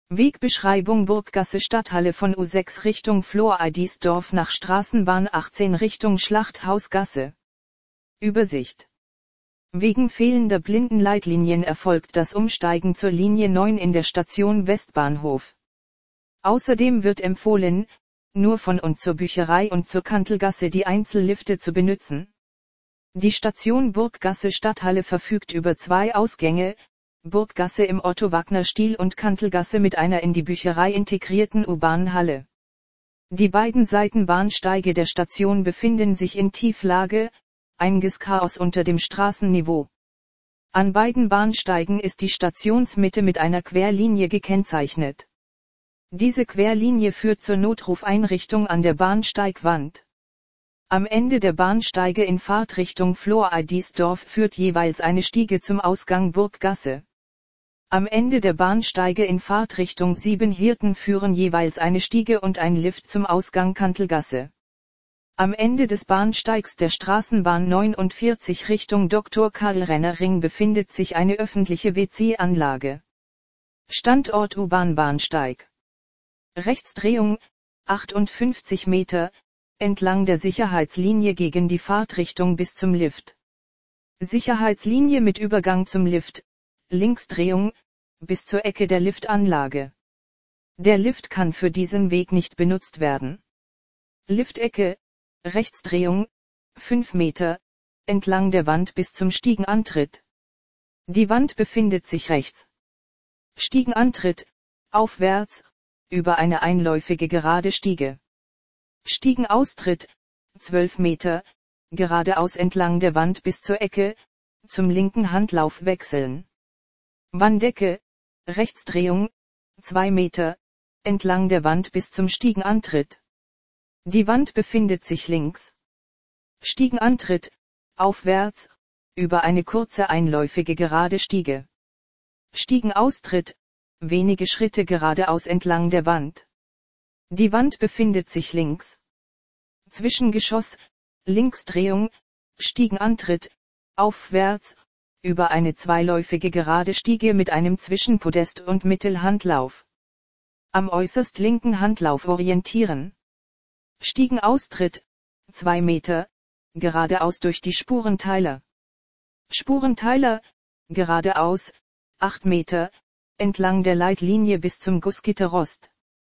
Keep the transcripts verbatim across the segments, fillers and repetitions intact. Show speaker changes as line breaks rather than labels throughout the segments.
Wegbeschreibung: Burggasse Stadthalle von U sechs Richtung Flor-Eidisdorf nach Straßenbahn achtzehn Richtung Schlachthausgasse. Übersicht. Wegen fehlender Blindenleitlinien erfolgt das Umsteigen zur Linie neun in der Station Westbahnhof. Außerdem wird empfohlen, nur von und zur Bücherei und zur Kantelgasse die Einzellifte zu benutzen. Die Station Burggasse Stadthalle verfügt über zwei Ausgänge, Burggasse im Otto-Wagner-Stil und Kantelgasse mit einer in die Bücherei integrierten U-Bahn-Halle. Die beiden Seitenbahnsteige der Station befinden sich in Tieflage, einiges Chaos unter dem Straßenniveau. An beiden Bahnsteigen ist die Stationsmitte mit einer Querlinie gekennzeichnet. Diese Querlinie führt zur Notrufeinrichtung an der Bahnsteigwand. Am Ende der Bahnsteige in Fahrtrichtung Flor-Eidisdorf führt jeweils eine Stiege zum Ausgang Burggasse. Am Ende der Bahnsteige in Fahrtrichtung Siebenhirten führen jeweils eine Stiege und ein Lift zum Ausgang Kantelgasse. Am Ende des Bahnsteigs der Straßenbahn neunundvierzig Richtung Doktor Karl Renner Ring befindet sich eine öffentliche W C-Anlage. Standort U-Bahn-Bahnsteig. Rechtsdrehung, achtundfünfzig Meter, entlang der Sicherheitslinie gegen die Fahrtrichtung bis zum Lift. Sicherheitslinie mit Übergang zum Lift, Linksdrehung, bis zur Ecke der Liftanlage. Der Lift kann für diesen Weg nicht benutzt werden. Liftecke, Rechtsdrehung, fünf Meter, entlang der Wand bis zum Stiegenantritt. Die Wand befindet sich rechts. Stiegenantritt, aufwärts, über eine einläufige gerade Stiege. Stiegenaustritt, zwölf Meter, geradeaus entlang der Wand bis zur Ecke, zum linken Handlauf wechseln. Wanddecke, Rechtsdrehung, zwei Meter, entlang der Wand bis zum Stiegenantritt. Die Wand befindet sich links. Stiegenantritt, aufwärts, über eine kurze einläufige gerade Stiege. Stiegenaustritt, wenige Schritte geradeaus entlang der Wand. Die Wand befindet sich links. Zwischengeschoss, Linksdrehung, Stiegenantritt, aufwärts, über eine zweiläufige gerade Stiege mit einem Zwischenpodest und Mittelhandlauf. Am äußerst linken Handlauf orientieren. Stiegenaustritt, zwei Meter, geradeaus durch die Spurenteiler. Spurenteiler, geradeaus, acht Meter, entlang der Leitlinie bis zum Gussgitterrost.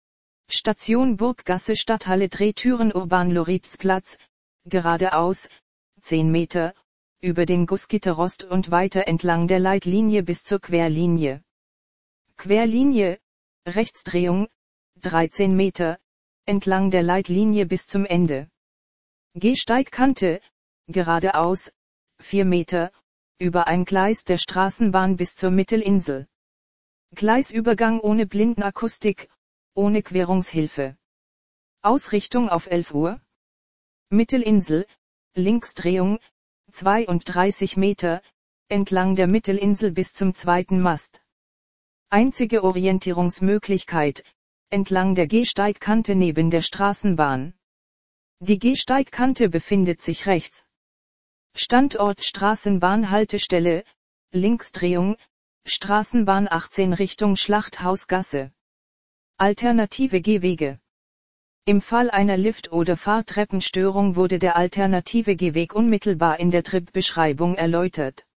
Station Burggasse Stadthalle Drehtüren Urban-Loritzplatz, geradeaus, zehn Meter, über den Gussgitterrost und weiter entlang der Leitlinie bis zur Querlinie. Querlinie, Rechtsdrehung, dreizehn Meter, entlang der Leitlinie bis zum Ende. Gehsteigkante, geradeaus, vier Meter, über ein Gleis der Straßenbahn bis zur Mittelinsel. Gleisübergang ohne Blindenakustik, ohne Querungshilfe. Ausrichtung auf elf Uhr. Mittelinsel, Linksdrehung, zweiunddreißig Meter, entlang der Mittelinsel bis zum zweiten Mast. Einzige Orientierungsmöglichkeit, entlang der Gehsteigkante neben der Straßenbahn. Die Gehsteigkante befindet sich rechts. Standort Straßenbahnhaltestelle, Linksdrehung, Straßenbahn achtzehn Richtung Schlachthausgasse. Alternative Gehwege. Im Fall einer Lift- oder Fahrtreppenstörung wurde der alternative Gehweg unmittelbar in der Tripbeschreibung erläutert.